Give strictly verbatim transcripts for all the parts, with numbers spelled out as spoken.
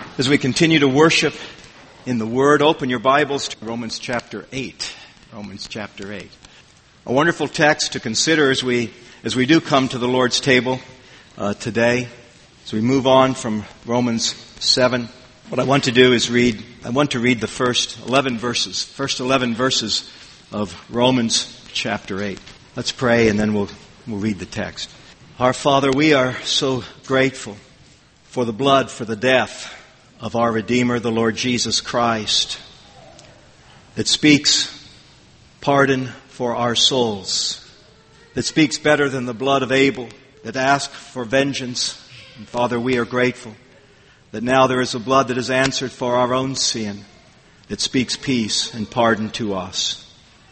As we continue to worship in the Word, open your Bibles to Romans chapter eight. Romans chapter eight. A wonderful text to consider as we as we do come to the Lord's table uh, today. As we move on from Romans seven, what I want to do is read, I want to read the first eleven verses, first eleven verses of Romans chapter eight. Let's pray and then we'll, we'll read the text. Our Father, we are so grateful for the blood, for the death of our Redeemer, the Lord Jesus Christ, that speaks pardon for our souls, that speaks better than the blood of Abel, that asks for vengeance. And Father, we are grateful that now there is a blood that is answered for our own sin, that speaks peace and pardon to us.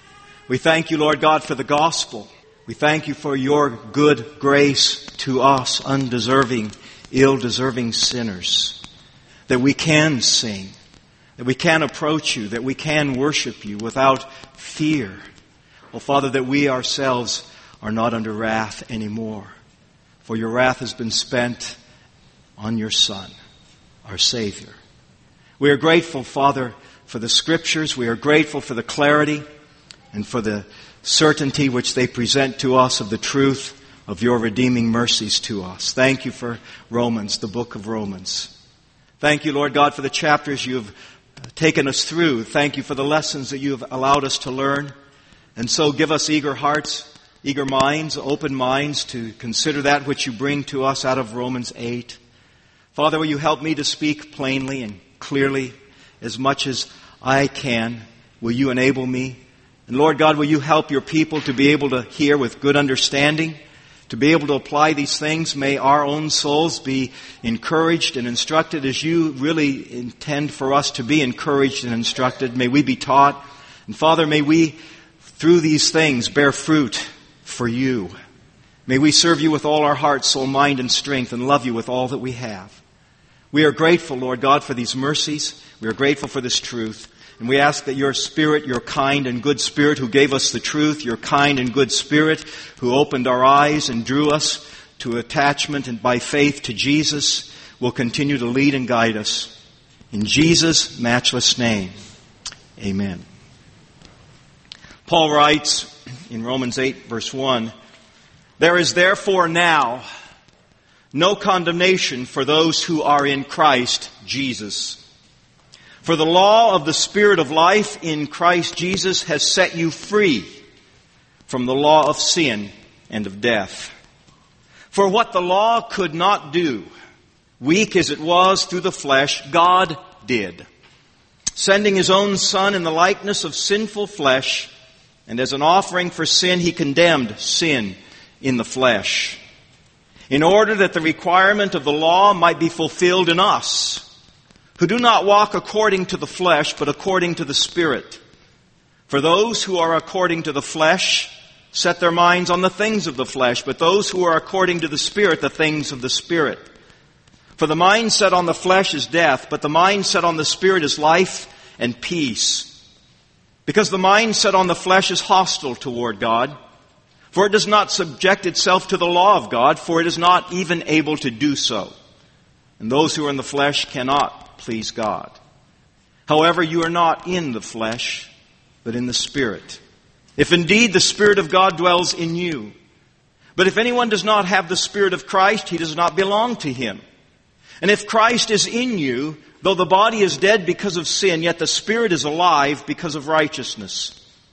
We thank you, Lord God, for the gospel. We thank you for your good grace to us, undeserving, ill-deserving sinners, that we can sing, that we can approach you, that we can worship you without fear. Oh, Father, that we ourselves are not under wrath anymore, for your wrath has been spent on your Son, our Savior. We are grateful, Father, for the Scriptures. We are grateful for the clarity and for the certainty which they present to us of the truth of your redeeming mercies to us. Thank you for Romans, the book of Romans. Thank you, Lord God, for the chapters you have taken us through. Thank you for the lessons that you have allowed us to learn. And so give us eager hearts, eager minds, open minds to consider that which you bring to us out of Romans eight. Father, will you help me to speak plainly and clearly as much as I can? Will you enable me? And Lord God, will you help your people to be able to hear with good understanding, to be able to apply these things? May our own souls be encouraged and instructed as you really intend for us to be encouraged and instructed. May we be taught. And Father, may we, through these things, bear fruit for you. May we serve you with all our heart, soul, mind, and strength, and love you with all that we have. We are grateful, Lord God, for these mercies. We are grateful for this truth. And we ask that your Spirit, your kind and good Spirit who gave us the truth, your kind and good Spirit who opened our eyes and drew us to attachment and by faith to Jesus, will continue to lead and guide us. In Jesus' matchless name, amen. Paul writes in Romans eight, verse one, "There is therefore now no condemnation for those who are in Christ Jesus. For the law of the Spirit of life in Christ Jesus has set you free from the law of sin and of death. For what the law could not do, weak as it was through the flesh, God did, sending His own Son in the likeness of sinful flesh, and as an offering for sin, He condemned sin in the flesh, in order that the requirement of the law might be fulfilled in us, who do not walk according to the flesh, but according to the Spirit. For those who are according to the flesh set their minds on the things of the flesh, but those who are according to the Spirit, the things of the Spirit. For the mind set on the flesh is death, but the mind set on the Spirit is life and peace. Because the mind set on the flesh is hostile toward God, for it does not subject itself to the law of God, for it is not even able to do so. And those who are in the flesh cannot please God. However, you are not in the flesh, but in the Spirit, if indeed the Spirit of God dwells in you. But if anyone does not have the Spirit of Christ, he does not belong to Him. And if Christ is in you, though the body is dead because of sin, yet the Spirit is alive because of righteousness.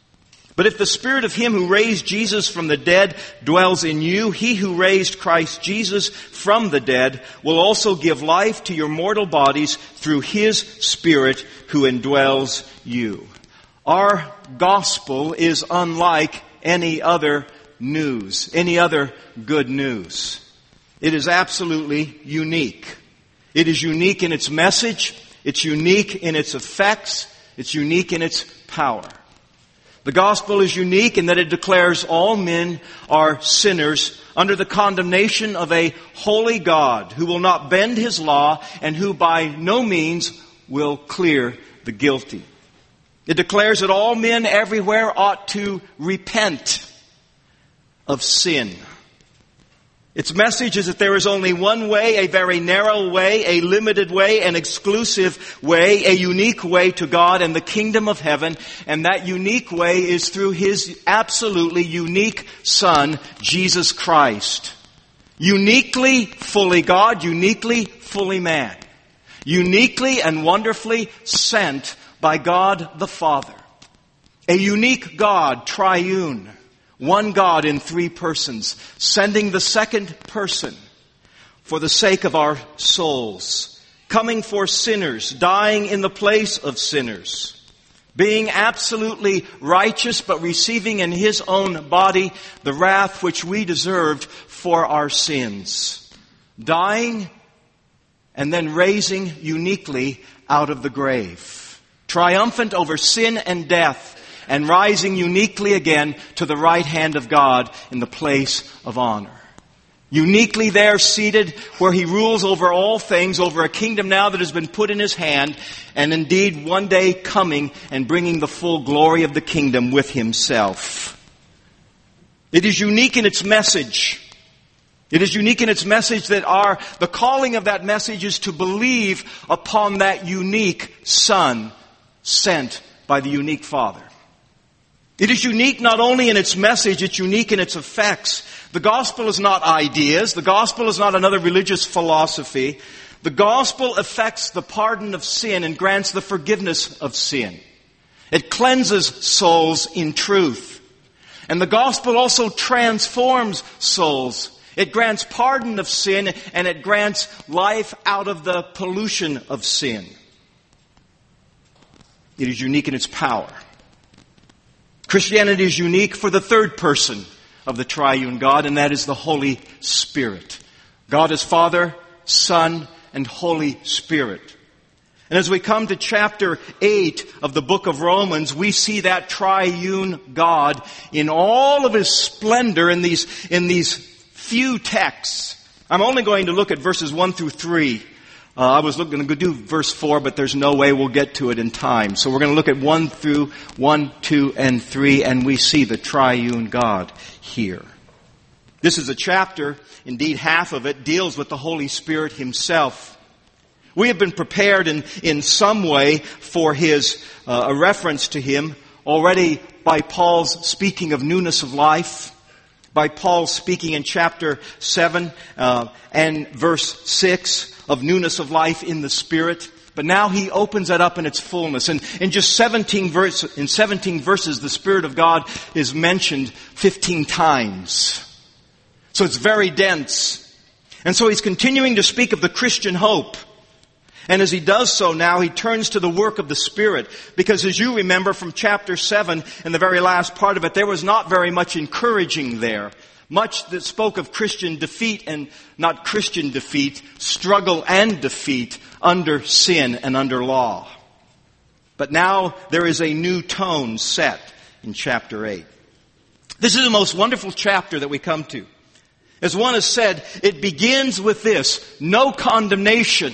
But if the Spirit of Him who raised Jesus from the dead dwells in you, He who raised Christ Jesus from the dead will also give life to your mortal bodies through His Spirit who indwells you." Our gospel is unlike any other news, any other good news. It is absolutely unique. It is unique in its message. It's unique in its effects. It's unique in its power. The gospel is unique in that it declares all men are sinners under the condemnation of a holy God who will not bend His law and who by no means will clear the guilty. It declares that all men everywhere ought to repent of sin. Its message is that there is only one way, a very narrow way, a limited way, an exclusive way, a unique way to God and the kingdom of heaven. And that unique way is through His absolutely unique Son, Jesus Christ. Uniquely fully God, uniquely fully man. Uniquely and wonderfully sent by God the Father. A unique God, triune. One God in three persons, sending the second person for the sake of our souls, coming for sinners, dying in the place of sinners, being absolutely righteous but receiving in His own body the wrath which we deserved for our sins, dying and then raising uniquely out of the grave, triumphant over sin and death, and rising uniquely again to the right hand of God in the place of honor. Uniquely there seated where He rules over all things, over a kingdom now that has been put in His hand, and indeed one day coming and bringing the full glory of the kingdom with Himself. It is unique in its message. It is unique in its message that our, the calling of that message is to believe upon that unique Son sent by the unique Father. It is unique not only in its message, it's unique in its effects. The gospel is not ideas. The gospel is not another religious philosophy. The gospel effects the pardon of sin and grants the forgiveness of sin. It cleanses souls in truth. And the gospel also transforms souls. It grants pardon of sin and it grants life out of the pollution of sin. It is unique in its power. Christianity is unique for the third person of the triune God, and that is the Holy Spirit. God is Father, Son, and Holy Spirit. And as we come to chapter eight of the book of Romans, we see that triune God in all of His splendor in these, in these few texts. I'm only going to look at verses one through three. Uh, I was going to do verse four, but there's no way we'll get to it in time. So we're going to look at one through one, two, and three, and we see the triune God here. This is a chapter, indeed half of it, deals with the Holy Spirit Himself. We have been prepared in, in some way for His, uh, a reference to Him already by Paul's speaking of newness of life, by Paul speaking in chapter seven uh, and verse six of newness of life in the Spirit. But now he opens that up in its fullness. And in just seventeen verse, in seventeen verses, the Spirit of God is mentioned fifteen times. So it's very dense. And so he's continuing to speak of the Christian hope. And as he does so now, he turns to the work of the Spirit. Because as you remember from chapter seven, in the very last part of it, there was not very much encouraging there. Much that spoke of Christian defeat and not Christian defeat, struggle and defeat under sin and under law. But now there is a new tone set in chapter eight. This is the most wonderful chapter that we come to. As one has said, it begins with this, no condemnation.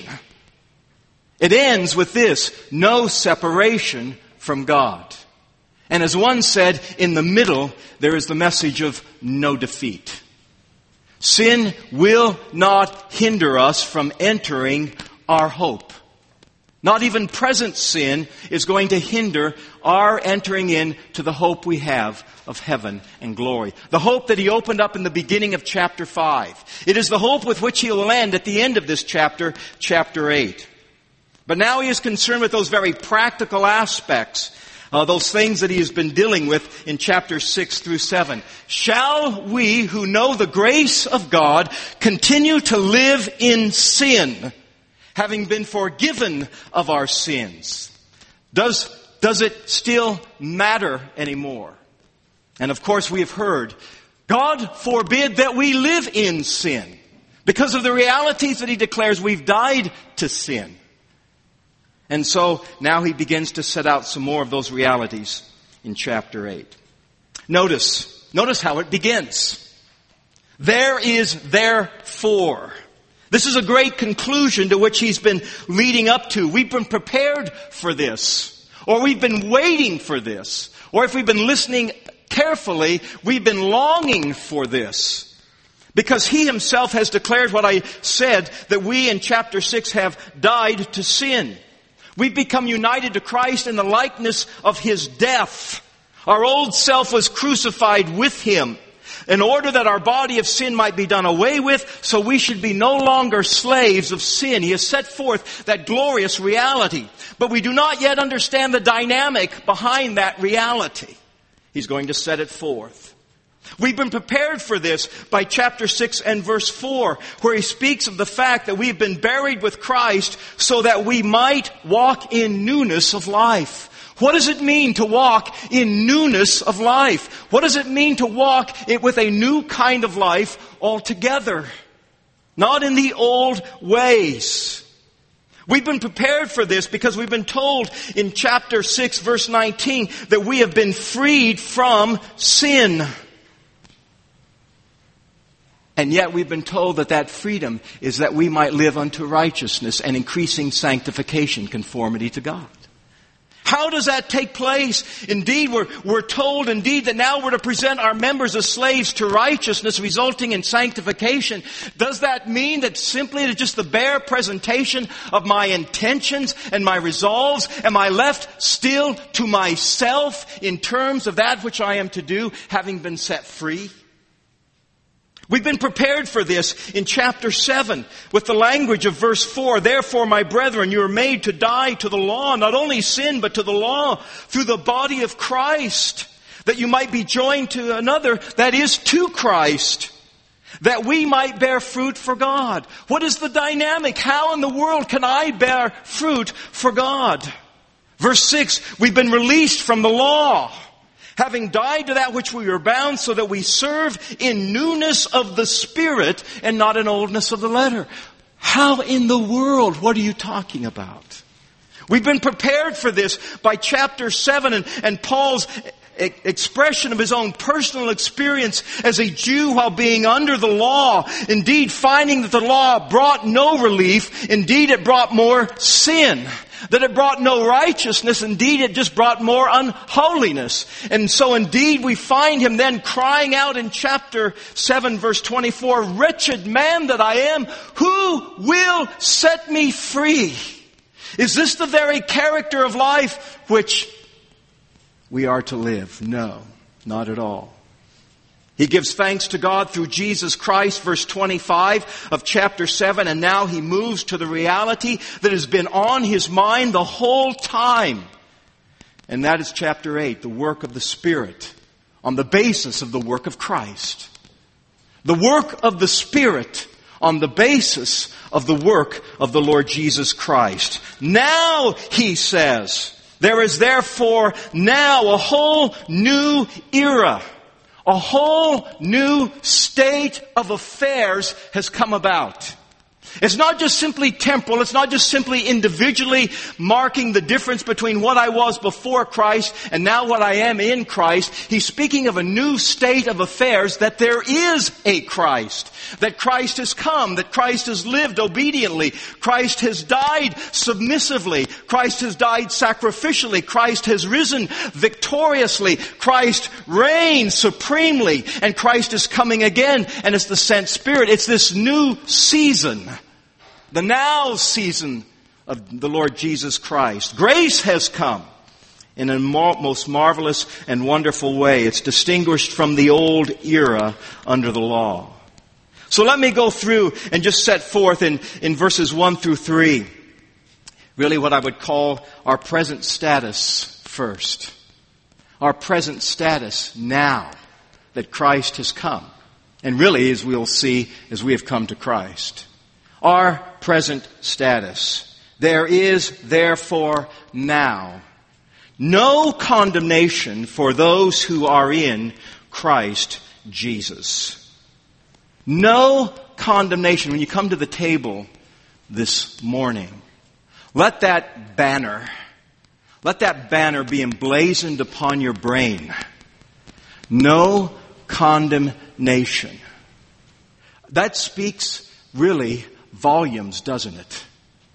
It ends with this, no separation from God. And as one said, in the middle, there is the message of no defeat. Sin will not hinder us from entering our hope. Not even present sin is going to hinder our entering into the hope we have of heaven and glory. The hope that he opened up in the beginning of chapter five. It is the hope with which he'll end at the end of this chapter, chapter eight. But now he is concerned with those very practical aspects, uh, those things that he has been dealing with in chapters six through seven. Shall we who know the grace of God continue to live in sin, having been forgiven of our sins? Does, does it still matter anymore? And of course we have heard, God forbid that we live in sin. Because of the realities that he declares, we've died to sin. And so now he begins to set out some more of those realities in chapter eight. Notice, notice how it begins. There is therefore. This is a great conclusion to which he's been leading up to. We've been prepared for this. Or we've been waiting for this. Or if we've been listening carefully, we've been longing for this. Because He Himself has declared what I said, that we in chapter six have died to sin. We've become united to Christ in the likeness of His death. Our old self was crucified with Him in order that our body of sin might be done away with, so we should be no longer slaves of sin. He has set forth that glorious reality. But we do not yet understand the dynamic behind that reality. He's going to set it forth. We've been prepared for this by chapter six and verse four, where he speaks of the fact that we've been buried with Christ so that we might walk in newness of life. What does it mean to walk in newness of life? What does it mean to walk with a new kind of life altogether? Not in the old ways. We've been prepared for this because we've been told in chapter six verse nineteen that we have been freed from sin. And yet we've been told that that freedom is that we might live unto righteousness and increasing sanctification, conformity to God. How does that take place? Indeed, we're, we're told indeed that now we're to present our members as slaves to righteousness, resulting in sanctification. Does that mean that simply it is just the bare presentation of my intentions and my resolves? Am I left still to myself in terms of that which I am to do, having been set free? We've been prepared for this in chapter seven with the language of verse four. Therefore, my brethren, you are made to die to the law, not only sin, but to the law through the body of Christ, that you might be joined to another, that is to Christ, that we might bear fruit for God. What is the dynamic? How in the world can I bear fruit for God? Verse six, we've been released from the law, having died to that which we were bound, so that we serve in newness of the Spirit and not in oldness of the letter. How in the world? What are you talking about? We've been prepared for this by chapter seven and, and Paul's e- expression of his own personal experience as a Jew while being under the law. Indeed, finding that the law brought no relief. Indeed, it brought more sin. That it brought no righteousness. Indeed, it just brought more unholiness. And so indeed, we find him then crying out in chapter seven, verse twenty-four, "Wretched man that I am, who will set me free?" Is this the very character of life which we are to live? No, not at all. He gives thanks to God through Jesus Christ, verse twenty-five of chapter seven, and now he moves to the reality that has been on his mind the whole time. And that is chapter eight, the work of the Spirit, on the basis of the work of Christ. The work of the Spirit on the basis of the work of the Lord Jesus Christ. Now, he says, there is therefore now a whole new era. A whole new state of affairs has come about. It's not just simply temporal. It's not just simply individually marking the difference between what I was before Christ and now what I am in Christ. He's speaking of a new state of affairs, that there is a Christ. That Christ has come. That Christ has lived obediently. Christ has died submissively. Christ has died sacrificially. Christ has risen victoriously. Christ reigns supremely. And Christ is coming again. And it's the sent Spirit. It's this new season. The now season of the Lord Jesus Christ. Grace has come in a most marvelous and wonderful way. It's distinguished from the old era under the law. So let me go through and just set forth in, in verses one through three, really what I would call our present status first. Our present status now that Christ has come. And really, as we'll see, as we have come to Christ. Our present status. There is therefore now no condemnation for those who are in Christ Jesus. No condemnation. When you come to the table this morning, let that banner, let that banner be emblazoned upon your brain. No condemnation. That speaks really volumes, doesn't it?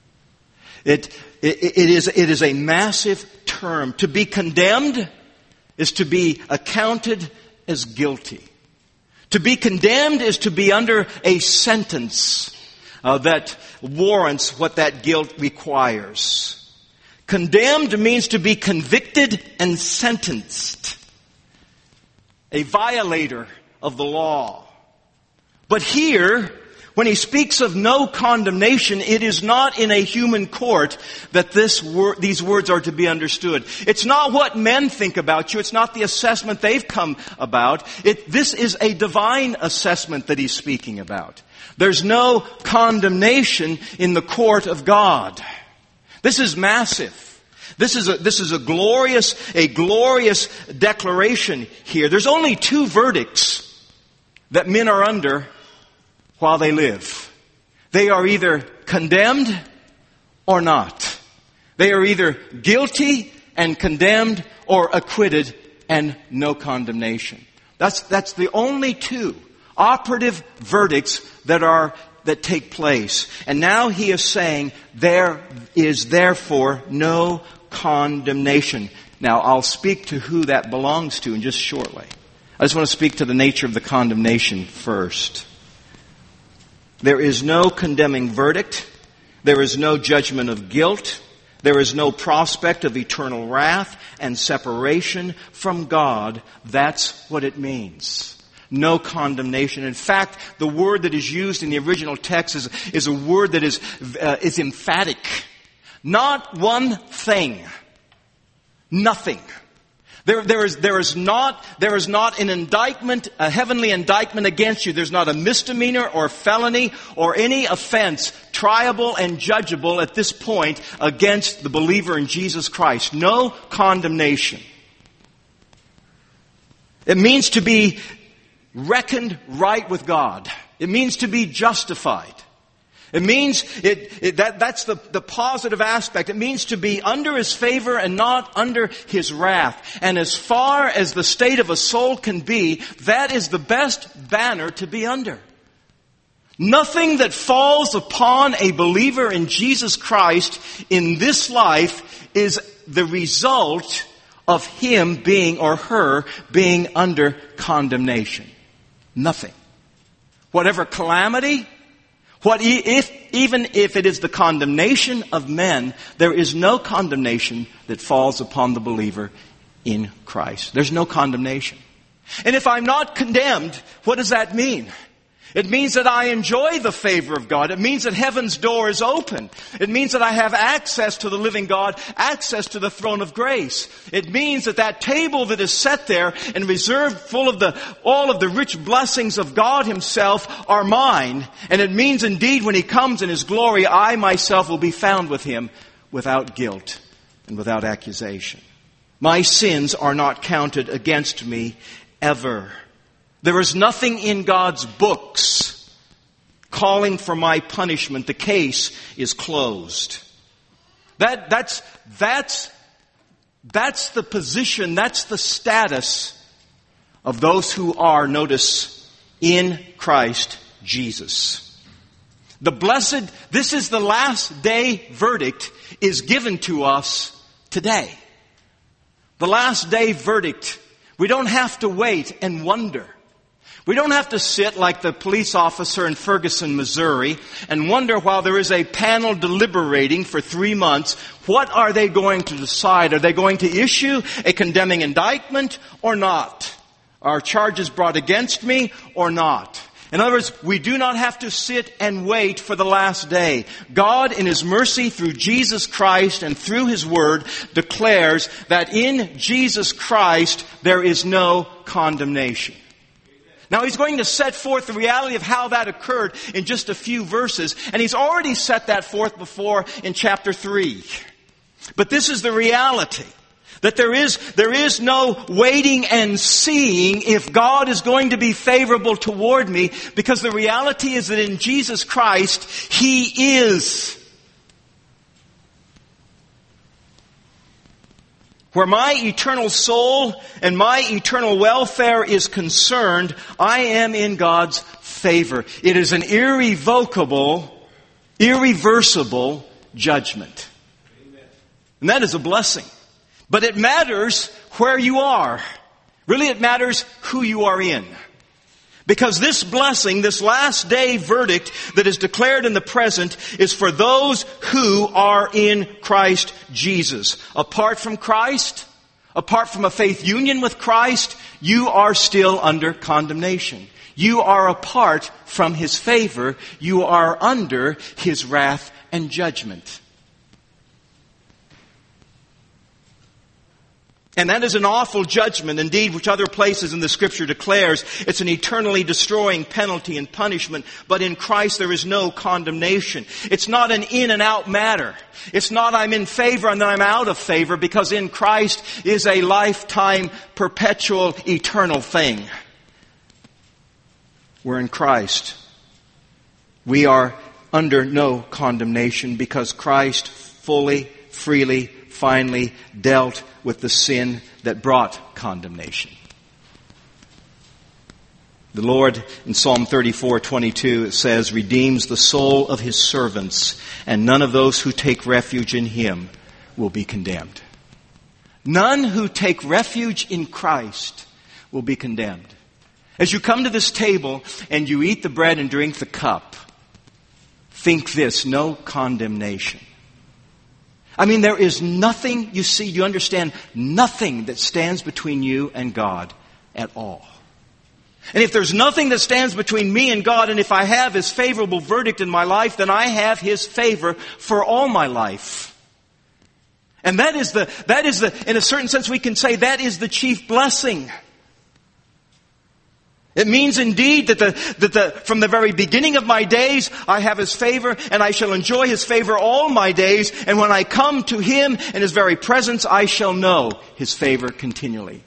It, it, it is, it is a massive term. To be condemned is to be accounted as guilty. To be condemned is to be under a sentence uh, that warrants what that guilt requires. Condemned means to be convicted and sentenced. A violator of the law. But here, when he speaks of no condemnation, it is not in a human court that this wor- these words are to be understood. It's not what men think about you. It's not the assessment they've come about. It, this is a divine assessment that he's speaking about. There's no condemnation in the court of God. This is massive. This is a, this is a glorious, a glorious declaration here. There's only two verdicts that men are under while they live. They are either condemned or not. They are either guilty and condemned or acquitted and no condemnation. That's, that's the only two operative verdicts that are, that take place. And now he is saying there is therefore no condemnation. Now I'll speak to who that belongs to in just shortly. I just want to speak to the nature of the condemnation first. There is no condemning verdict. There is no judgment of guilt. There is no prospect of eternal wrath and separation from God. That's what it means. No condemnation. In fact, the word that is used in the original text is, is a word that is, uh, is emphatic. Not one thing. Nothing. There, there is, there is not, there is not an indictment, a heavenly indictment against you. There's not a misdemeanor or felony or any offense triable and judgeable at this point against the believer in Jesus Christ. No condemnation. It means to be reckoned right with God. It means to be justified. It means it, it, that that's the, the positive aspect. It means to be under His favor and not under His wrath. And as far as the state of a soul can be, that is the best banner to be under. Nothing that falls upon a believer in Jesus Christ in this life is the result of him being or her being under condemnation. Nothing. Whatever calamity, What if, even if it is the condemnation of men, there is no condemnation that falls upon the believer in Christ. There's no condemnation. And if I'm not condemned, what does that mean? It means that I enjoy the favor of God. It means that heaven's door is open. It means that I have access to the living God, access to the throne of grace. It means that that table that is set there and reserved full of the, all of the rich blessings of God Himself are mine. And it means indeed when He comes in His glory, I myself will be found with Him without guilt and without accusation. My sins are not counted against me ever. There is nothing in God's books calling for my punishment. The case is closed. That, that's, that's, that's the position, that's the status of those who are, notice, in Christ Jesus. The blessed, this is the last day verdict is given to us today. The last day verdict. We don't have to wait and wonder. We don't have to sit like the police officer in Ferguson, Missouri, and wonder while there is a panel deliberating for three months, what are they going to decide? Are they going to issue a condemning indictment or not? Are charges brought against me or not? In other words, we do not have to sit and wait for the last day. God, in His mercy through Jesus Christ and through His Word, declares that in Jesus Christ there is no condemnation. Now He's going to set forth the reality of how that occurred in just a few verses, and He's already set that forth before in chapter three. But this is the reality. That there is, there is no waiting and seeing if God is going to be favorable toward me, because the reality is that in Jesus Christ, He is. Where my eternal soul and my eternal welfare is concerned, I am in God's favor. It is an irrevocable, irreversible judgment. And that is a blessing. But it matters where you are. Really, it matters who you are in. Because this blessing, this last day verdict that is declared in the present is for those who are in Christ Jesus. Apart from Christ, apart from a faith union with Christ, you are still under condemnation. You are apart from His favor. You are under His wrath and judgment. And that is an awful judgment, indeed, which other places in the Scripture declares. It's an eternally destroying penalty and punishment. But in Christ there is no condemnation. It's not an in and out matter. It's not I'm in favor and then I'm out of favor, because in Christ is a lifetime, perpetual, eternal thing. We're in Christ. We are under no condemnation because Christ fully, freely, finally dealt with the sin that brought condemnation. The Lord, in Psalm thirty-four twenty-two, it says, redeems the soul of His servants, and none of those who take refuge in Him will be condemned. None who take refuge in Christ will be condemned. As you come to this table and you eat the bread and drink the cup, think this, no condemnation. I mean, there is nothing, you see, you understand, nothing that stands between you and God at all. And if there's nothing that stands between me and God, and if I have His favorable verdict in my life, then I have His favor for all my life. And that is the, that is the, in a certain sense we can say that is the chief blessing. It means indeed that the, that the, from the very beginning of my days, I have His favor, and I shall enjoy His favor all my days. And when I come to Him in His very presence, I shall know His favor continually.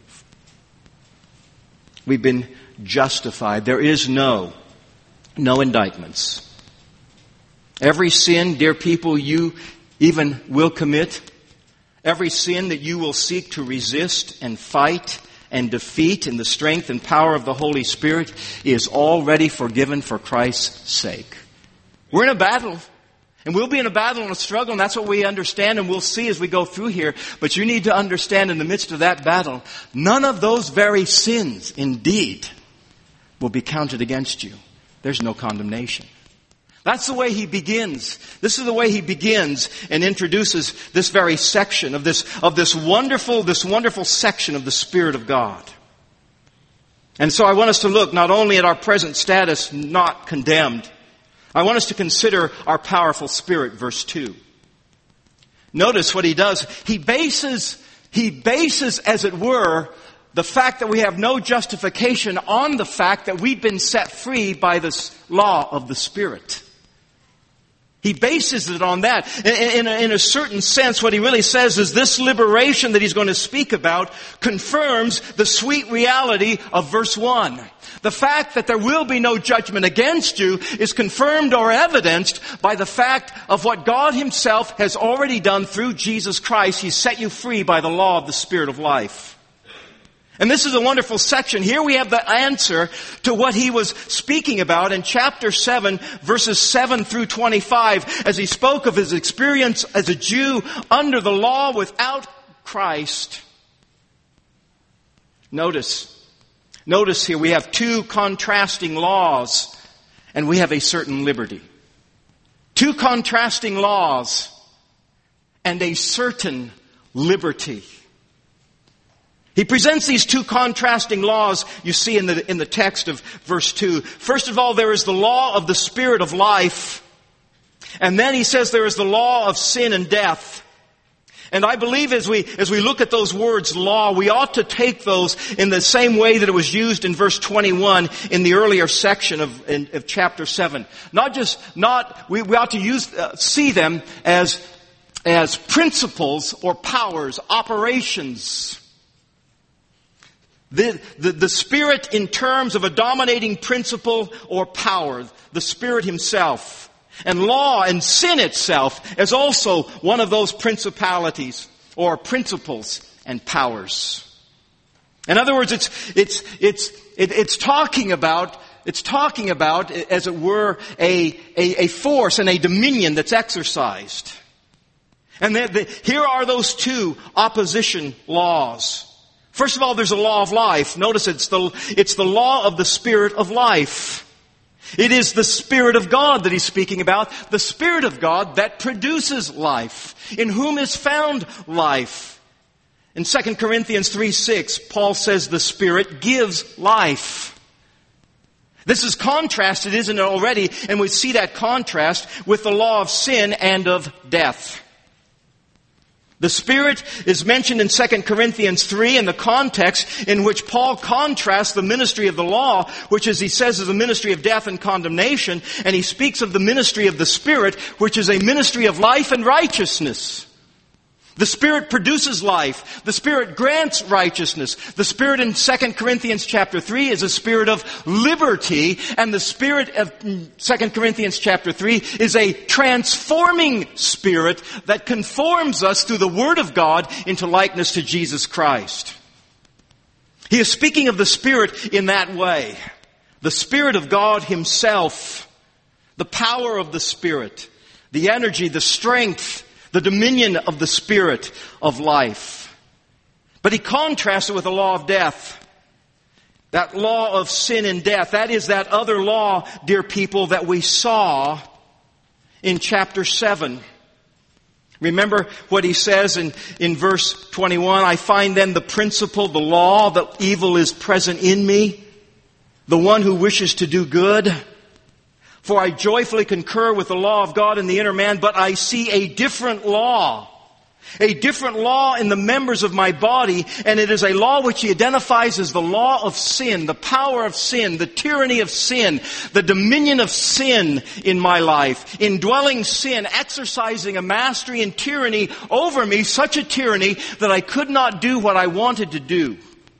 We've been justified. There is no, no indictments. Every sin, dear people, you even will commit, every sin that you will seek to resist and fight and defeat in the strength and power of the Holy Spirit is already forgiven for Christ's sake. We're in a battle. And we'll be in a battle and a struggle, and that's what we understand and we'll see as we go through here. But you need to understand in the midst of that battle, none of those very sins, indeed, will be counted against you. There's no condemnation. That's the way he begins. This is the way he begins and introduces this very section of this, of this wonderful, this wonderful section of the Spirit of God. And so I want us to look not only at our present status, not condemned. I want us to consider our powerful Spirit, verse two. Notice what he does. He bases, he bases, as it were, the fact that we have no justification on the fact that we've been set free by this law of the Spirit. He bases it on that. In, in, a, in a certain sense, what he really says is this liberation that he's going to speak about confirms the sweet reality of verse one. The fact that there will be no judgment against you is confirmed or evidenced by the fact of what God Himself has already done through Jesus Christ. He's set you free by the law of the Spirit of life. And this is a wonderful section. Here we have the answer to what he was speaking about in chapter seven, verses seven through twenty-five, as he spoke of his experience as a Jew under the law without Christ. Notice, notice here we have two contrasting laws, and we have a certain liberty. Two contrasting laws, and a certain liberty. He presents these two contrasting laws you see in the, in the text of verse two. First of all, there is the law of the Spirit of life. And then he says there is the law of sin and death. And I believe as we, as we look at those words, law, we ought to take those in the same way that it was used in verse twenty-one in the earlier section of, in, of chapter seven. Not just, not, we, we ought to use, uh, see them as, as principles or powers, operations. The, the, the Spirit in terms of a dominating principle or power, the Spirit Himself. And law and sin itself is also one of those principalities or principles and powers. In other words, it's, it's, it's, it, it's talking about, it's talking about, as it were, a, a, a force and a dominion that's exercised. And the, the, here are those two opposition laws. First of all, there's a law of life. Notice it's the, it's the law of the Spirit of life. It is the Spirit of God that he's speaking about, the Spirit of God that produces life, in whom is found life. In Second Corinthians three six, Paul says the Spirit gives life. This is contrasted, isn't it, already? And we see that contrast with the law of sin and of death. The Spirit is mentioned in Second Corinthians three in the context in which Paul contrasts the ministry of the law, which, as he says, is a ministry of death and condemnation, and he speaks of the ministry of the Spirit, which is a ministry of life and righteousness. The Spirit produces life. The Spirit grants righteousness. The Spirit in Second Corinthians chapter three is a spirit of liberty, and the Spirit of Second Corinthians chapter three is a transforming Spirit that conforms us through the Word of God into likeness to Jesus Christ. He is speaking of the Spirit in that way. The Spirit of God Himself, the power of the Spirit, the energy, the strength, the dominion of the Spirit of life. But he contrasts it with the law of death. That law of sin and death. That is that other law, dear people, that we saw in chapter seven. Remember what he says in, in verse twenty-one, I find then the principle, the law, that evil is present in me, the one who wishes to do good. For I joyfully concur with the law of God in the inner man, but I see a different law. A different law in the members of my body, and it is a law which he identifies as the law of sin, the power of sin, the tyranny of sin, the dominion of sin in my life. Indwelling sin, exercising a mastery and tyranny over me, such a tyranny that I could not do what I wanted to do.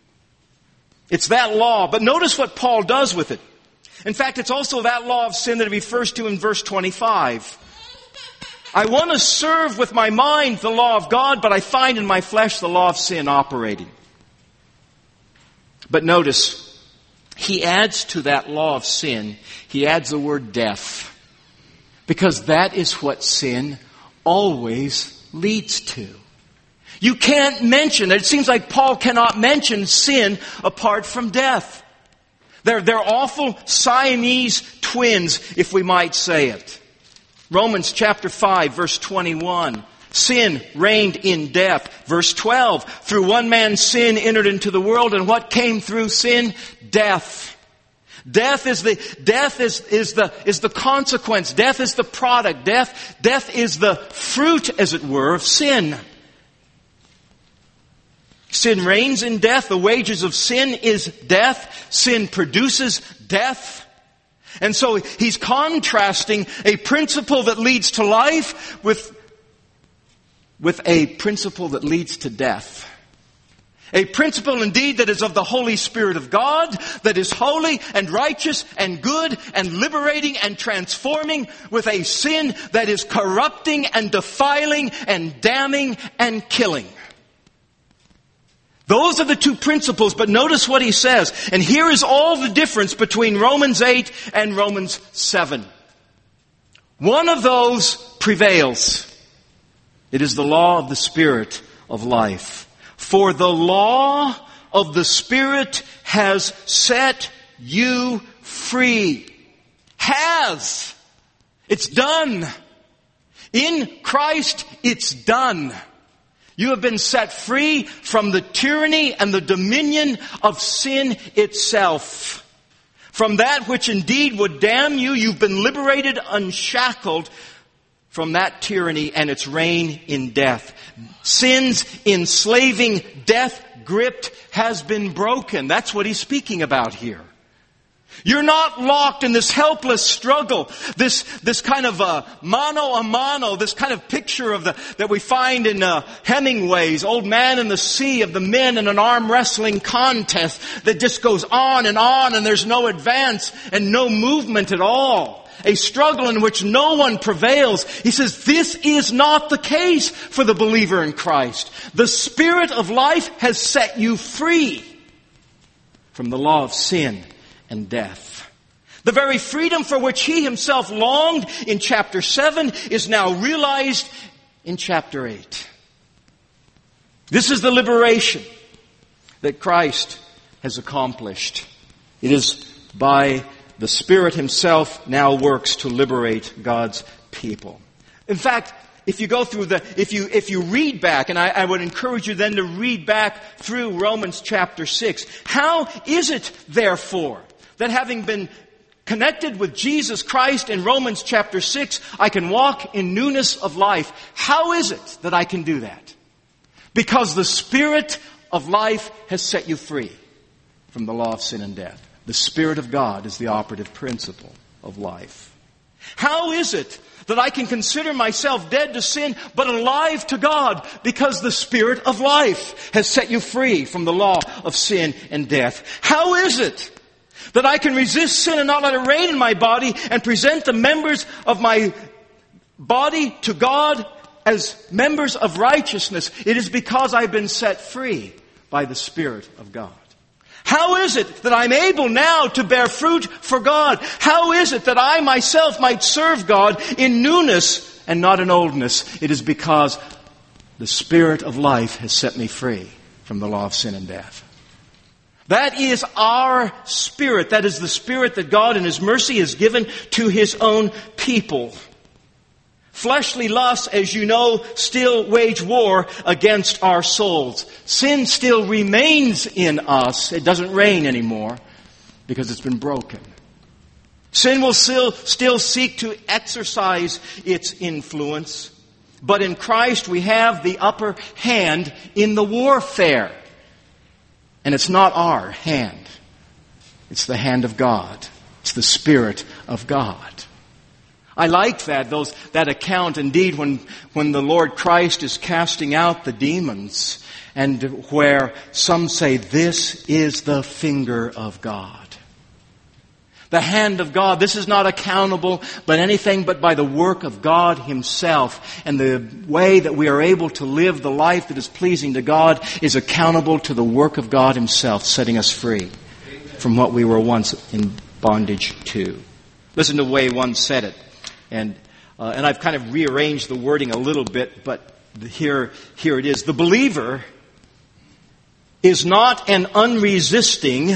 It's that law, but notice what Paul does with it. In fact, it's also that law of sin that he refers to in verse twenty-five. I want to serve with my mind the law of God, but I find in my flesh the law of sin operating. But notice, he adds to that law of sin, he adds the word death. Because that is what sin always leads to. You can't mention, it seems like Paul cannot mention sin apart from death. They're, they're awful Siamese twins, if we might say it. Romans chapter five, verse twenty-one. Sin reigned in death. Verse twelve. Through one man's sin entered into the world, and what came through sin? Death. Death is the, death is, is the, is the consequence. Death is the product. Death, death is the fruit, as it were, of sin. Sin reigns in death. The wages of sin is death. Sin produces death. And so he's contrasting a principle that leads to life with, with a principle that leads to death. A principle indeed that is of the Holy Spirit of God, that is holy and righteous and good and liberating and transforming, with a sin that is corrupting and defiling and damning and killing. Those are the two principles, but notice what he says. And here is all the difference between Romans eight and Romans seven. One of those prevails. It is the law of the Spirit of life. For the law of the Spirit has set you free. Has. It's done. In Christ, it's done. You have been set free from the tyranny and the dominion of sin itself. From that which indeed would damn you, you've been liberated, unshackled from that tyranny and its reign in death. Sin's enslaving, death-gripped has been broken. That's what he's speaking about here. You're not locked in this helpless struggle, this this kind of uh, mano a mano, this kind of picture of the that we find in uh, Hemingway's Old Man and the Sea, of the men in an arm wrestling contest that just goes on and on, and there's no advance and no movement at all. A struggle in which no one prevails. He says this is not the case for the believer in Christ. The Spirit of life has set you free from the law of sin and death. The very freedom for which he himself longed in chapter seven is now realized in chapter eight. This is the liberation. that Christ has accomplished. It is by the Spirit Himself now works to liberate God's people. In fact, if you go through the, if you, if you read back, and I, I would encourage you then to read back through Romans chapter six, how is it, therefore, that having been connected with Jesus Christ in Romans chapter six, I can walk in newness of life? How is it that I can do that? Because the Spirit of life has set you free from the law of sin and death. The Spirit of God is the operative principle of life. How is it that I can consider myself dead to sin but alive to God? Because the Spirit of life has set you free from the law of sin and death. How is it that I can resist sin and not let it reign in my body and present the members of my body to God as members of righteousness? It is because I've been set free by the Spirit of God. How is it that I'm able now to bear fruit for God? How is it that I myself might serve God in newness and not in oldness? It is because the Spirit of life has set me free from the law of sin and death. That is our spirit. That is the spirit that God in His mercy has given to His own people. Fleshly lusts, as you know, still wage war against our souls. Sin still remains in us. It doesn't reign anymore because it's been broken. Sin will still, still seek to exercise its influence. But in Christ we have the upper hand in the warfare. And it's not our hand. It's the hand of God. It's the Spirit of God. I like that, those, that account indeed when, when the Lord Christ is casting out the demons and where some say this is the finger of God. The hand of God. This is not accountable by anything but by the work of God Himself. And the way that we are able to live the life that is pleasing to God is accountable to the work of God Himself, setting us free from what we were once in bondage to. Listen to the way one said it. And uh, and I've kind of rearranged the wording a little bit, but here, here it is. The believer is not an unresisting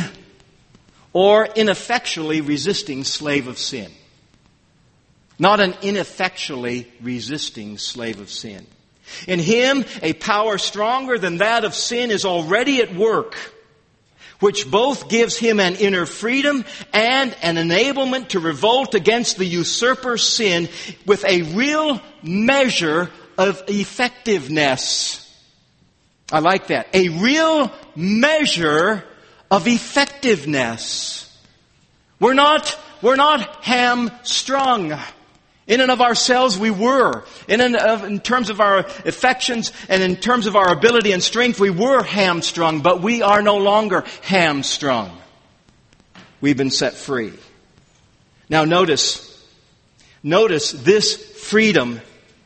or ineffectually resisting slave of sin. Not an ineffectually resisting slave of sin. In Him, a power stronger than that of sin is already at work, which both gives Him an inner freedom and an enablement to revolt against the usurper sin with a real measure of effectiveness. I like that. A real measure of effectiveness. We're not, we're not hamstrung. In and of ourselves we were. In and of, in terms of our affections and in terms of our ability and strength, we were hamstrung, but we are no longer hamstrung. We've been set free. Now notice, notice this freedom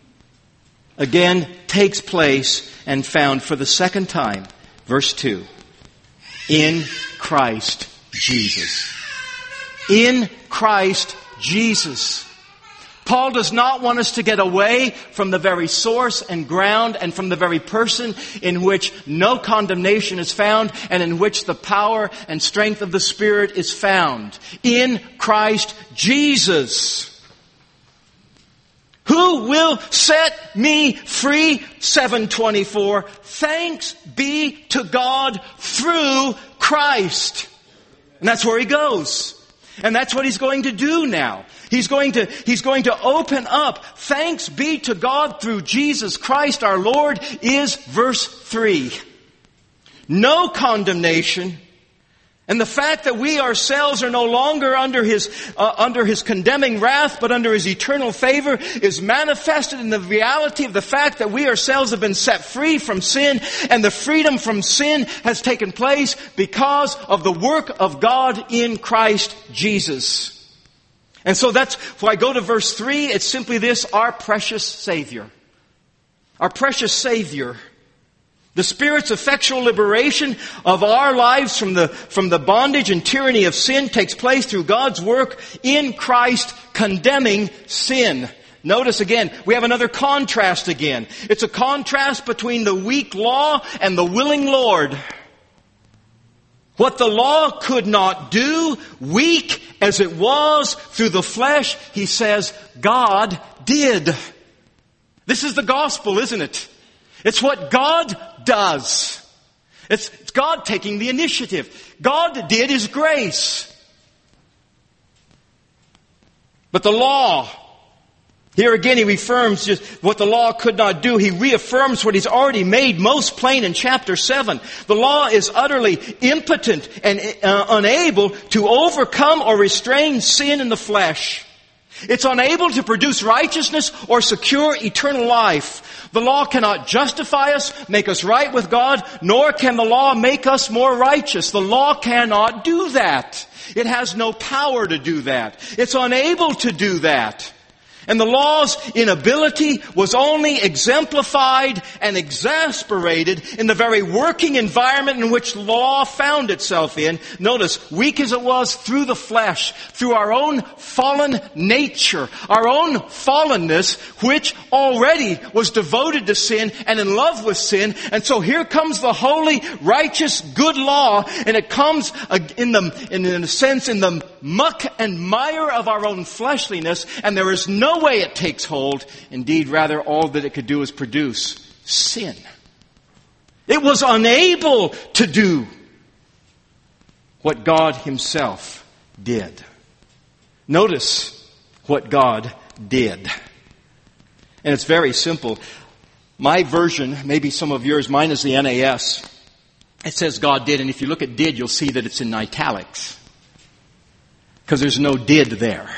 again takes place and found for the second time. Verse two. In Christ Jesus. In Christ Jesus. Paul does not want us to get away from the very source and ground and from the very person in which no condemnation is found and in which the power and strength of the Spirit is found. In Christ Jesus. Who will set me free? seven twenty-four. Thanks be to God through Christ. And that's where he goes. And that's what he's going to do now. He's going to, he's going to open up. Thanks be to God through Jesus Christ our Lord is verse three. No condemnation. And the fact that we ourselves are no longer under His, uh, under His condemning wrath, but under His eternal favor is manifested in the reality of the fact that we ourselves have been set free from sin, and the freedom from sin has taken place because of the work of God in Christ Jesus. And so that's why I go to verse three. It's simply this: our precious Savior. Our precious Savior. The Spirit's effectual liberation of our lives from the, from the bondage and tyranny of sin takes place through God's work in Christ condemning sin. Notice again, we have another contrast again. It's a contrast between the weak law and the willing Lord. What the law could not do, weak as it was through the flesh, he says, God did. This is the gospel, isn't it? It's what God does. It's, it's God taking the initiative. God did His grace. But the law, here again he reaffirms just what the law could not do. He reaffirms what He's already made most plain in chapter seven. The law is utterly impotent and uh, unable to overcome or restrain sin in the flesh. It's unable to produce righteousness or secure eternal life. The law cannot justify us, make us right with God, nor can the law make us more righteous. The law cannot do that. It has no power to do that. It's unable to do that. And the law's inability was only exemplified and exasperated in the very working environment in which law found itself in. Notice, weak as it was through the flesh, through our own fallen nature, our own fallenness, which already was devoted to sin and in love with sin. And so here comes the holy, righteous, good law, and it comes in the, in a sense, in the muck and mire of our own fleshliness, and there is no way it takes hold. Indeed, rather, all that it could do is produce sin. It was unable to do what God Himself did. Notice what God did. And it's very simple. My version, maybe some of yours, mine is the N A S. It says God did, and if you look at did, you'll see that it's in italics. Because there's no did there.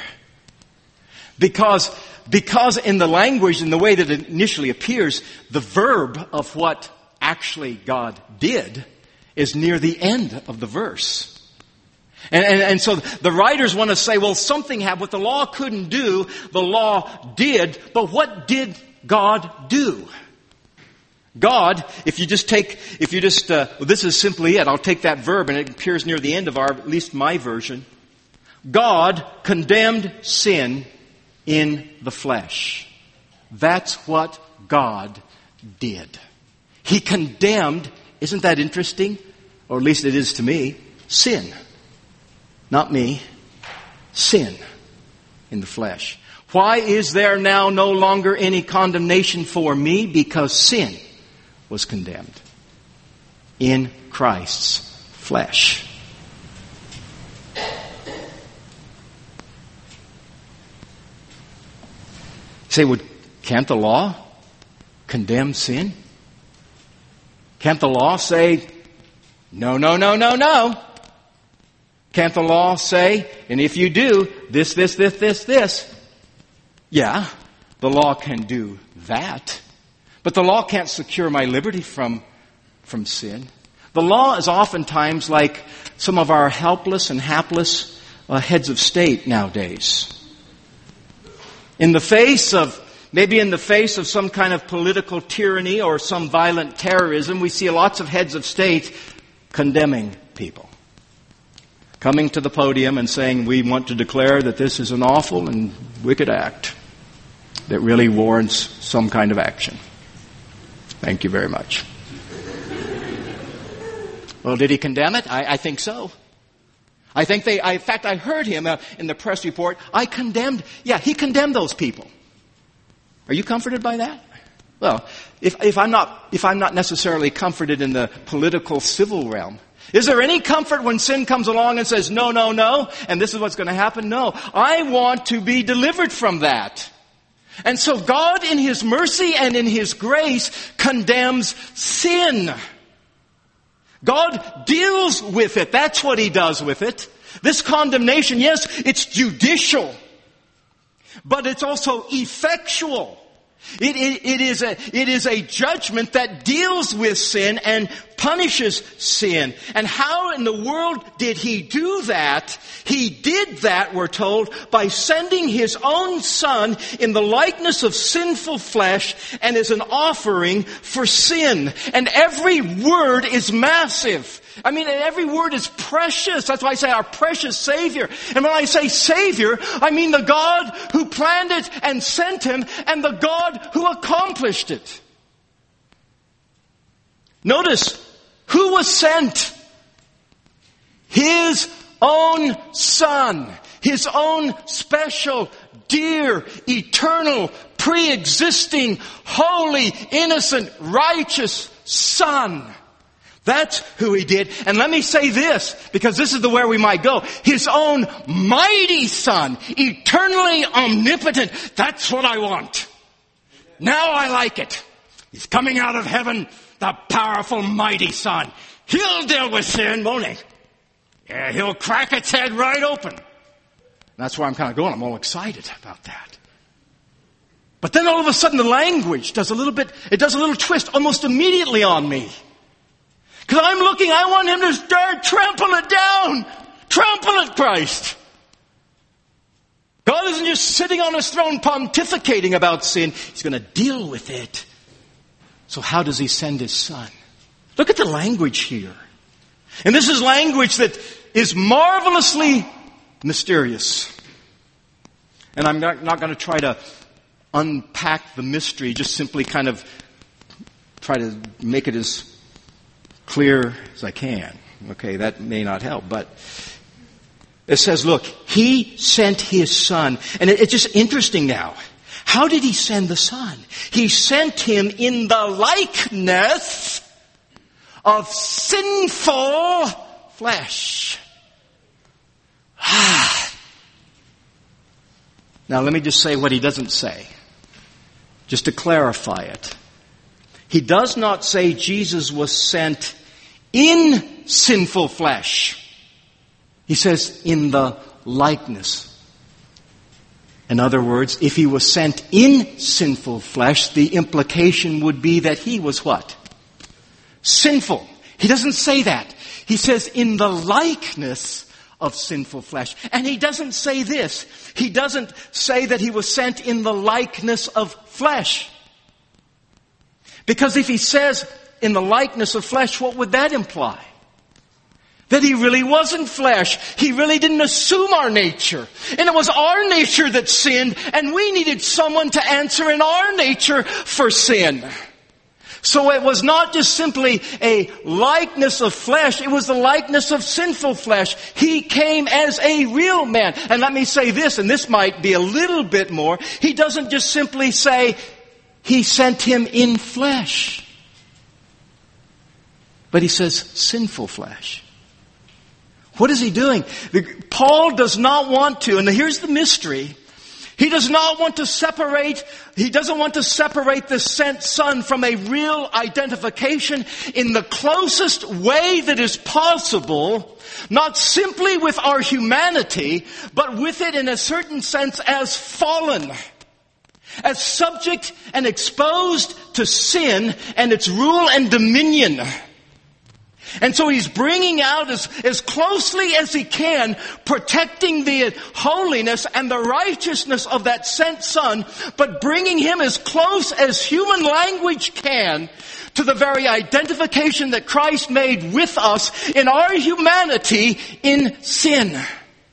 Because, because in the language, in the way that it initially appears, the verb of what actually God did is near the end of the verse. And, and, and so the writers want to say, well, something happened. What the law couldn't do, the law did. But what did God do? God, if you just take, if you just, uh, well, this is simply it. I'll take that verb, and it appears near the end of our, at least my version. God condemned sin in the flesh. That's what God did. He condemned, isn't that interesting? Or at least it is to me, sin. Not me. Sin in the flesh. Why is there now no longer any condemnation for me? Because sin was condemned in Christ's flesh. Say, well, can't the law condemn sin? Can't the law say, no, no, no, no, no? Can't the law say, and if you do, this, this, this, this, this? Yeah, the law can do that. But the law can't secure my liberty from, from sin. The law is oftentimes like some of our helpless and hapless uh, heads of state nowadays. In the face of, maybe in the face of some kind of political tyranny or some violent terrorism, we see lots of heads of state condemning people. Coming to the podium and saying, we want to declare that this is an awful and wicked act that really warrants some kind of action. Thank you very much. Well, did he condemn it? I, I think so. I think they, I, in fact, I heard him uh, in the press report. I condemned, yeah, he condemned those people. Are you comforted by that? Well, if, if I'm not, if I'm not necessarily comforted in the political civil realm, is there any comfort when sin comes along and says, no, no, no, and this is what's going to happen? No. I want to be delivered from that. And so God, in His mercy and in His grace, condemns sin. God deals with it. That's what He does with it. This condemnation, yes, it's judicial, but it's also effectual. It, it, it is a, it is a judgment that deals with sin and punishes sin. And how in the world did He do that? He did that, we're told, by sending His own Son in the likeness of sinful flesh and as an offering for sin. And every word is massive. I mean, every word is precious. That's why I say our precious Savior. And when I say Savior, I mean the God who planned it and sent Him, and the God who accomplished it. Notice, who was sent? His own Son. His own special, dear, eternal, pre-existing, holy, innocent, righteous Son. That's who He did. And let me say this, because this is the where we might go. His own mighty Son, eternally omnipotent. That's what I want. Now I like it. He's coming out of heaven, the powerful, mighty Son. He'll deal with sin, won't He? Yeah, He'll crack its head right open. That's where I'm kind of going. I'm all excited about that. But then all of a sudden the language does a little bit, it does a little twist almost immediately on me. Because I'm looking, I want Him to start trample it down. Trample it, Christ. God isn't just sitting on His throne pontificating about sin. He's going to deal with it. So how does He send His Son? Look at the language here. And this is language that is marvelously mysterious. And I'm not, not going to try to unpack the mystery, just simply kind of try to make it as clear as I can. Okay, that may not help, but it says, look, He sent His Son. And it, it's just interesting now. How did He send the Son? He sent Him in the likeness of sinful flesh. Now let me just say what He doesn't say, just to clarify it. He does not say Jesus was sent in sinful flesh. He says in the likeness. In other words, if He was sent in sinful flesh, the implication would be that He was what? Sinful. He doesn't say that. He says in the likeness of sinful flesh. And He doesn't say this. He doesn't say that He was sent in the likeness of flesh. Because if He says in the likeness of flesh, what would that imply? That He really wasn't flesh. He really didn't assume our nature. And it was our nature that sinned, and we needed someone to answer in our nature for sin. So it was not just simply a likeness of flesh, it was the likeness of sinful flesh. He came as a real man. And let me say this, and this might be a little bit more. He doesn't just simply say, He sent Him in flesh. But He says sinful flesh. What is He doing? Paul does not want to, and here's the mystery. He does not want to separate, he doesn't want to separate the sent Son from a real identification in the closest way that is possible, not simply with our humanity, but with it in a certain sense as fallen, as subject and exposed to sin and its rule and dominion. And so He's bringing out as, as closely as He can, protecting the holiness and the righteousness of that sent Son, but bringing Him as close as human language can to the very identification that Christ made with us in our humanity in sin.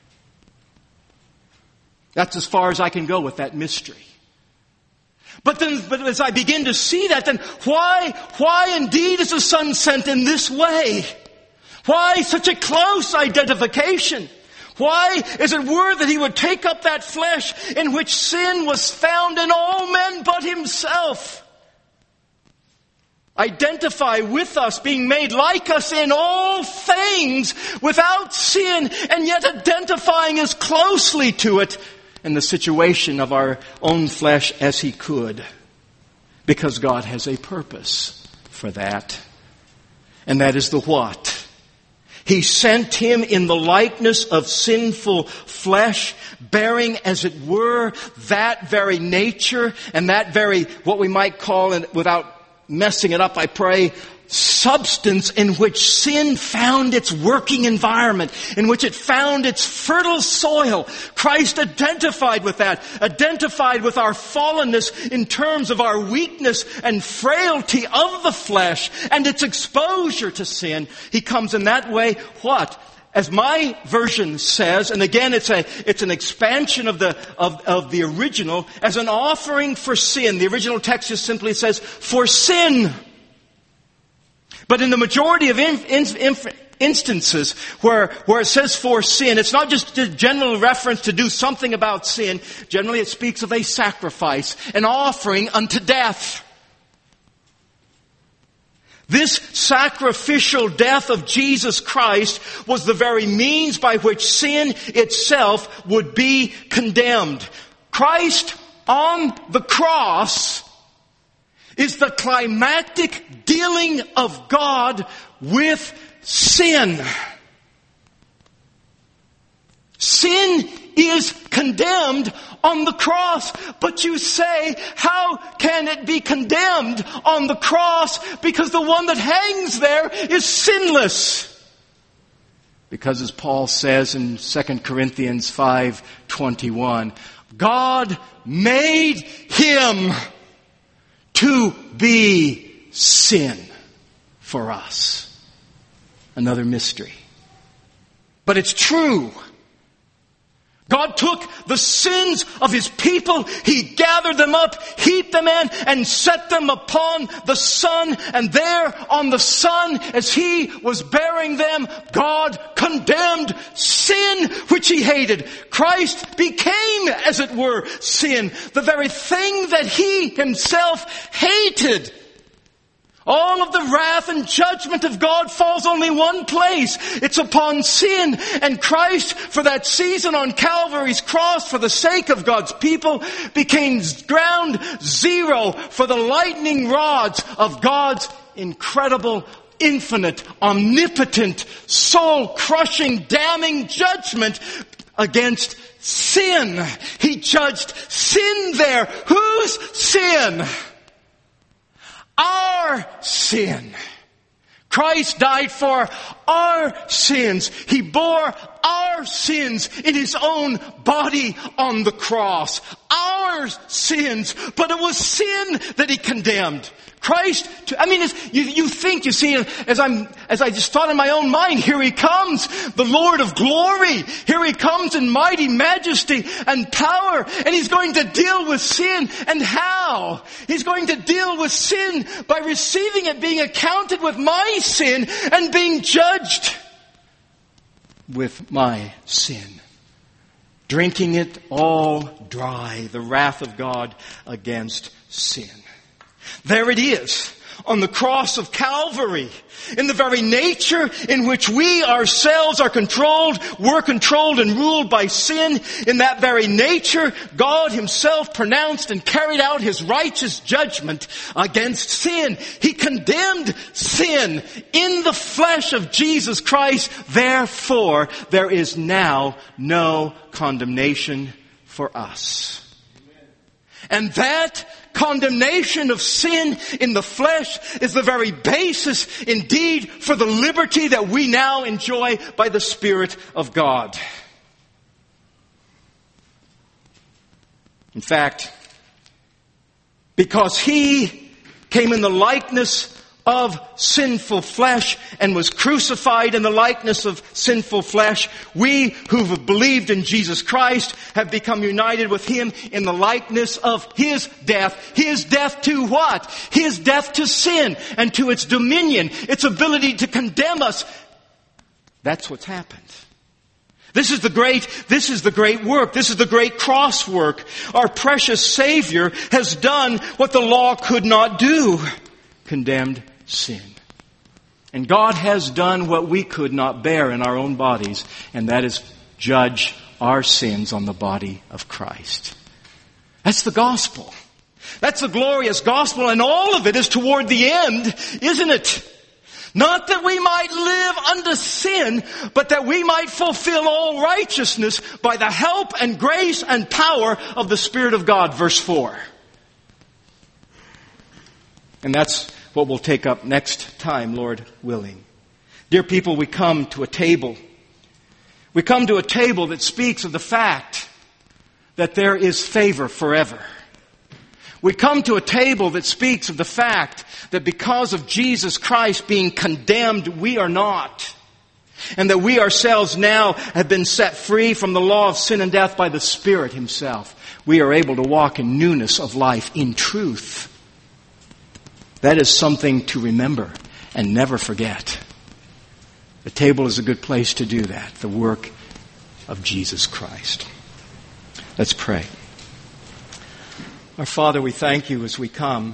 That's as far as I can go with that mystery. But then, but as I begin to see that, then why, why indeed is the Son sent in this way? Why such a close identification? Why is it word that He would take up that flesh in which sin was found in all men but Himself? Identify with us, being made like us in all things without sin, and yet identifying as closely to it in the situation of our own flesh as He could. Because God has a purpose for that. And that is the what? He sent Him in the likeness of sinful flesh, bearing, as it were, that very nature and that very, what we might call, and without messing it up, I pray, substance in which sin found its working environment, in which it found its fertile soil. Christ identified with that, identified with our fallenness in terms of our weakness and frailty of the flesh and its exposure to sin. He comes in that way, what? As my version says, and again it's a it's an expansion of the of, of the original, as an offering for sin. The original text just simply says, for sin. But in the majority of inf, inf, inf, instances where, where it says for sin, it's not just a general reference to do something about sin. Generally it speaks of a sacrifice, an offering unto death. This sacrificial death of Jesus Christ was the very means by which sin itself would be condemned. Christ on the cross is the climactic dealing of God with sin. Sin is condemned on the cross. But you say, how can it be condemned on the cross? Because the one that hangs there is sinless. Because as Paul says in Second Corinthians five twenty-one, God made him to be sin for us. Another mystery. But it's true. God took the sins of His people, He gathered them up, heaped them in, and set them upon the Son. And there on the Son, as He was bearing them, God condemned sin which He hated. Christ became, as it were, sin. The very thing that He Himself hated. All of the wrath and judgment of God falls only one place. It's upon sin. And Christ, for that season on Calvary's cross, for the sake of God's people, became ground zero for the lightning rods of God's incredible, infinite, omnipotent, soul-crushing, damning judgment against sin. He judged sin there. Whose sin? Our sin. Christ died for our sins. He bore our sins in His own body on the cross. Our sins. But it was sin that He condemned. Christ, I mean, you, you think, you see, as I'm, as I just thought in my own mind, here He comes, the Lord of glory. Here He comes in mighty majesty and power, and He's going to deal with sin. And how? He's going to deal with sin by receiving it, being accounted with my sin, and being judged with my sin. Drinking it all dry, the wrath of God against sin. There it is, on the cross of Calvary, in the very nature in which we ourselves are controlled, we're controlled and ruled by sin. In that very nature, God Himself pronounced and carried out His righteous judgment against sin. He condemned sin in the flesh of Jesus Christ. Therefore, there is now no condemnation for us. And that condemnation of sin in the flesh is the very basis indeed for the liberty that we now enjoy by the Spirit of God. In fact, because He came in the likeness of sinful flesh and was crucified in the likeness of sinful flesh, we who have believed in Jesus Christ have become united with Him in the likeness of His death. His death to what? His death to sin and to its dominion, its ability to condemn us. That's what's happened. This is the great, this is the great work. This is the great cross work. Our precious Savior has done what the law could not do. Condemned sin. And God has done what we could not bear in our own bodies, and that is judge our sins on the body of Christ. That's the gospel. That's the glorious gospel, and all of it is toward the end, isn't it? Not that we might live unto sin, but that we might fulfill all righteousness by the help and grace and power of the Spirit of God, verse four. And that's what we'll take up next time, Lord willing. Dear people, we come to a table. We come to a table that speaks of the fact that there is favor forever. We come to a table that speaks of the fact that because of Jesus Christ being condemned, we are not. And that we ourselves now have been set free from the law of sin and death by the Spirit Himself. We are able to walk in newness of life, in truth. That is something to remember and never forget. The table is a good place to do that, the work of Jesus Christ. Let's pray. Our Father, we thank you as we come.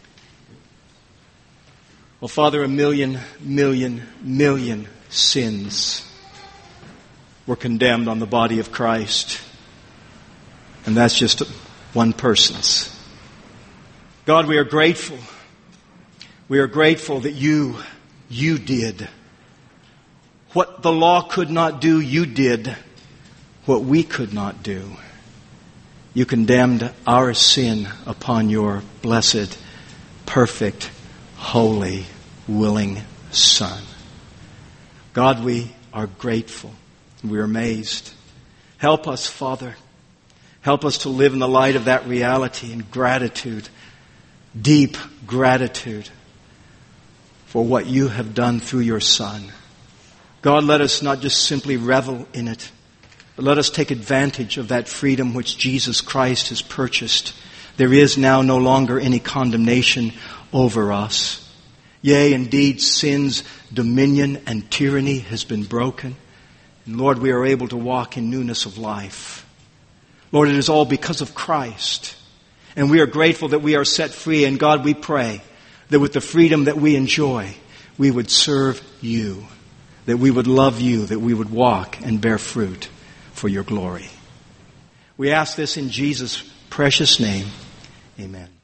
Well, Father, a million, million, million sins were condemned on the body of Christ. And that's just one person's. God, we are grateful. We are grateful that you, you did. What the law could not do, you did. What we could not do. You condemned our sin upon your blessed, perfect, holy, willing Son. God, we are grateful. We are amazed. Help us, Father. Help us to live in the light of that reality and gratitude, deep gratitude for what you have done through your Son. God, let us not just simply revel in it, but let us take advantage of that freedom which Jesus Christ has purchased. There is now no longer any condemnation over us. Yea, indeed, sin's dominion and tyranny has been broken. And Lord, we are able to walk in newness of life. Lord, it is all because of Christ. And we are grateful that we are set free. And God, we pray that with the freedom that we enjoy, we would serve you, that we would love you, that we would walk and bear fruit for your glory. We ask this in Jesus' precious name. Amen.